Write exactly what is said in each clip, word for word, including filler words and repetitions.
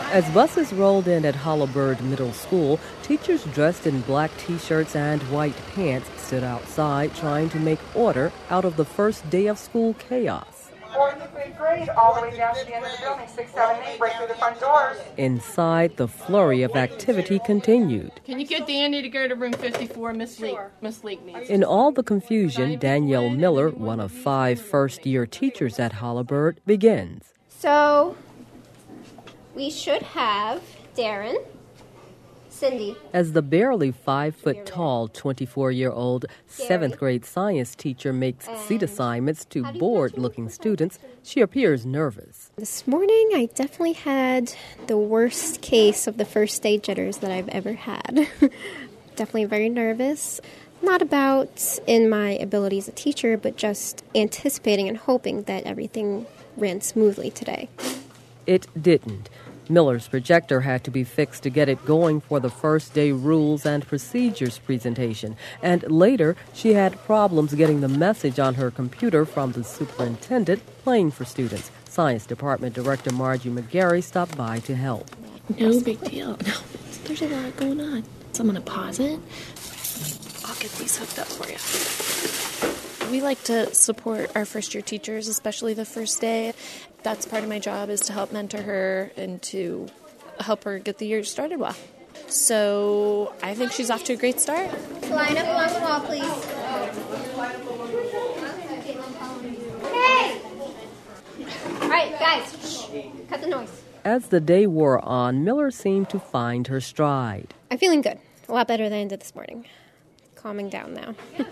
As buses rolled in at Hollowbird Middle School, teachers dressed in black T-shirts and white pants stood outside trying to make order out of the first day of school chaos. Fourth and fifth grade, all the way down to the end of the building, six, seven, eight, right through the front doors. Inside, the flurry of activity continued. Can you get Danny to go to room fifty-four? Miss Leak, Miss Leak needs. In all the confusion, Danielle Miller, one of five first-year teachers at Hollowbird, begins. So, we should have Darren, Cindy. As the barely five-foot-tall, twenty-four-year-old seventh-grade science teacher makes seat assignments to bored-looking students, she appears nervous. This morning, I definitely had the worst case of the first day jitters that I've ever had. Definitely very nervous. Not about in my ability as a teacher, but just anticipating and hoping that everything ran smoothly today. It didn't. Miller's projector had to be fixed to get it going for the first day rules and procedures presentation. And later, she had problems getting the message on her computer from the superintendent playing for students. Science Department Director Margie McGarry stopped by to help. No big deal. No, there's a lot going on. So I'm going to pause it. I'll get these hooked up for you. We like to support our first-year teachers, especially the first day. That's part of my job, is to help mentor her and to help her get the year started well. So I think she's off to a great start. Line up along the wall, please. Hey! All right, guys, shh, cut the noise. As the day wore on, Miller seemed to find her stride. I'm feeling good. A lot better than I did this morning. Calming down now.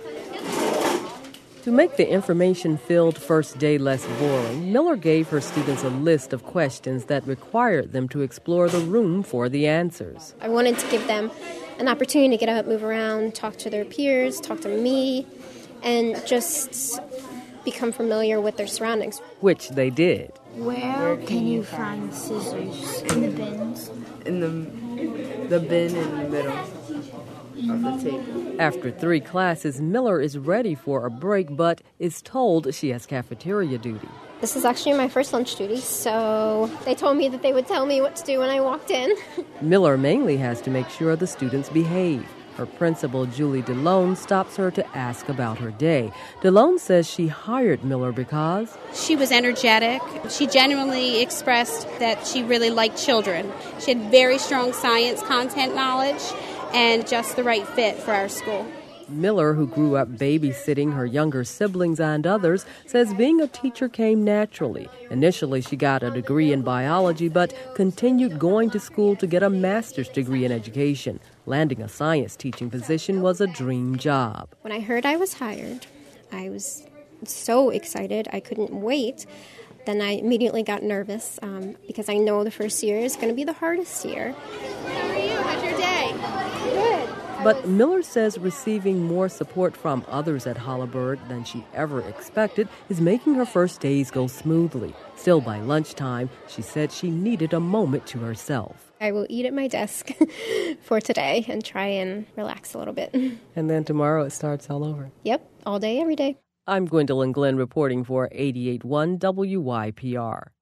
To make the information-filled first day less boring, Miller gave her students a list of questions that required them to explore the room for the answers. I wanted to give them an opportunity to get up, move around, talk to their peers, talk to me, and just become familiar with their surroundings. Which they did. Where can you find scissors? In the bins? In the, the bin in the middle of the table. After three classes, Miller is ready for a break, but is told she has cafeteria duty. This is actually my first lunch duty, so they told me that they would tell me what to do when I walked in. Miller mainly has to make sure the students behave. Her principal, Julie DeLone, stops her to ask about her day. DeLone says she hired Miller because she was energetic. She genuinely expressed that she really liked children. She had very strong science content knowledge and just the right fit for our school. Miller, who grew up babysitting her younger siblings and others, says being a teacher came naturally. Initially, she got a degree in biology, but continued going to school to get a master's degree in education. Landing a science teaching position was a dream job. When I heard I was hired, I was so excited. I couldn't wait. Then I immediately got nervous um, because I know the first year is going to be the hardest year. How are you? How's your day? Good. But Miller says receiving more support from others at Hollowbird than she ever expected is making her first days go smoothly. Still, by lunchtime, she said she needed a moment to herself. I will eat at my desk for today and try and relax a little bit. And then tomorrow it starts all over. Yep, all day, every day. I'm Gwendolyn Glenn reporting for eighty-eight point one W Y P R.